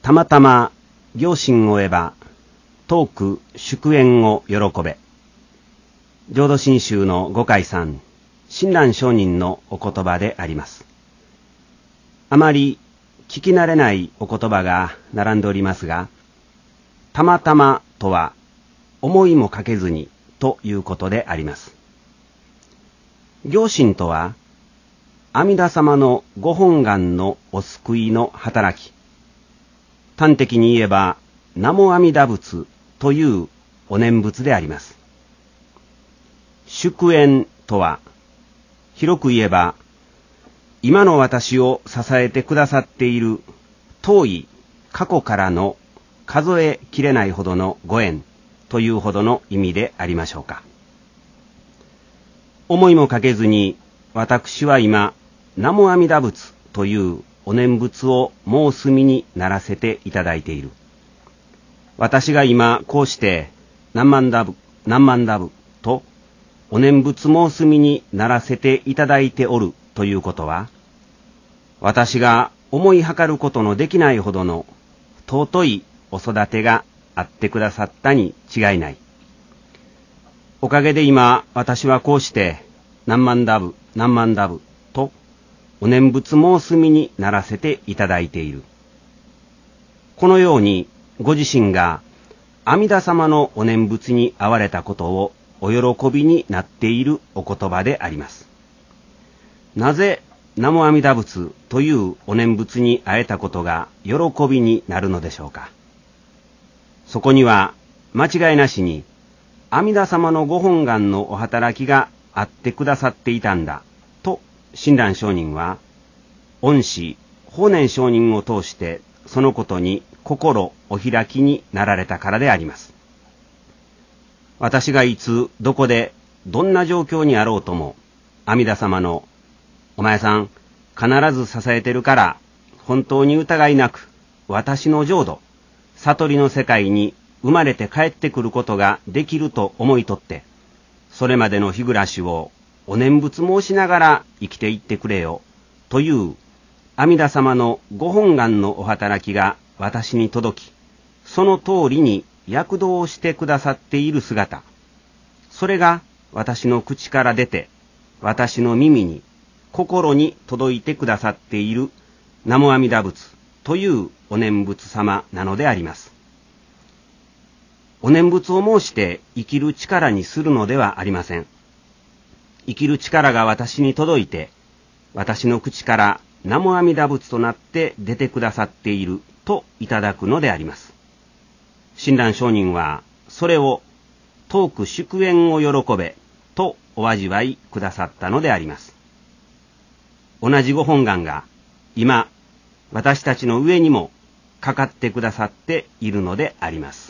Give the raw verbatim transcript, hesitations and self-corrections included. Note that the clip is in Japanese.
たまたま行心を得ば遠く祝宴を喜べ。浄土真宗の五海さん親鸞上人のお言葉であります。あまり聞き慣れないお言葉が並んでおりますが、たまたまとは思いもかけずにということであります。行心とは阿弥陀様のご本願のお救いの働き、端的に言えば南無阿弥陀仏というお念仏であります。祝宴とは広く言えば今の私を支えてくださっている遠い過去からの数えきれないほどのご縁というほどの意味でありましょうか。思いもかけずに私は今南無阿弥陀仏というお念仏を申す身にならせていただいている。私が今こうして何万ダブ何万ダブとお念仏申す身にならせていただいておるということは、私が思いはかることのできないほどの尊いお育てがあってくださったに違いない。おかげで今私はこうして何万ダブ何万ダブとお念仏申す身にならせていただいている。このようにご自身が阿弥陀様のお念仏に会われたことをお喜びになっているお言葉であります。なぜ南無阿弥陀仏というお念仏に会えたことが喜びになるのでしょうか。そこには間違いなしに阿弥陀様のご本願のお働きがあってくださっていたんだと親鸞上人は恩師法然上人を通してそのことに心お開きになられたからであります。私がいつどこでどんな状況にあろうとも阿弥陀様のお前さん必ず支えてるから本当に疑いなく私の浄土悟りの世界に生まれて帰ってくることができると思いとって、それまでの日暮らしをお念仏申しながら生きていってくれよという阿弥陀様のご本願のお働きが私に届き、その通りに躍動してくださっている姿、それが私の口から出て私の耳に心に届いてくださっている南無阿弥陀仏というお念仏様なのであります。お念仏を申して生きる力にするのではありません。生きる力が私に届いて、私の口から南無阿弥陀仏となって出てくださっているといただくのであります。親鸞上人はそれを遠く祝宴を喜べとお味わいくださったのであります。同じご本願が今私たちの上にもかかってくださっているのであります。